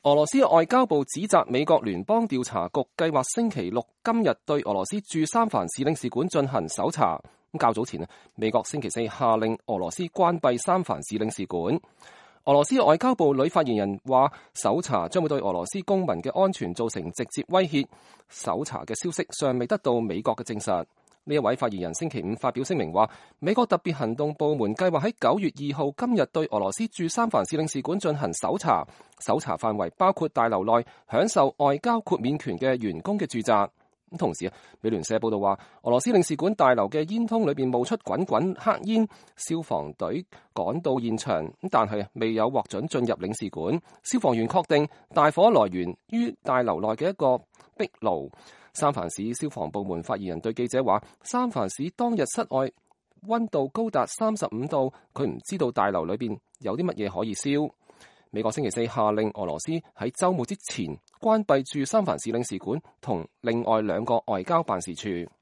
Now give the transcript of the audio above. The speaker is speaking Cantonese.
俄羅斯外交部指責美國聯邦調查局計劃星期六今日對俄羅斯駐三藩市領事館進行搜查。較早前美國星期四下令俄羅斯關閉三藩市領事館。俄羅斯外交部女發言人話，搜查將會對俄羅斯公民嘅安全造成直接威脅。搜查嘅消息尚未得到美國嘅證實。呢一位發言人星期五發表聲明話，美國特別行動部門計劃喺9月2號今日對俄羅斯駐三藩市領事館進行搜查，搜查範圍包括大樓內享受外交豁免權嘅員工嘅住宅。同時美聯社報道話，俄羅斯領事館大樓嘅煙囪裏邊冒出滾滾黑煙，消防隊趕到現場，但係未有獲准進入領事館。消防員確定大火來源於大樓內嘅一個壁爐。三藩市消防部門發言人對記者話，三藩市當日室外溫度高達35度，佢唔知道大樓裏邊有啲乜嘢可以燒。美國星期四下令俄羅斯喺週末之前關閉駐三藩市領事館同另外2個外交辦事處。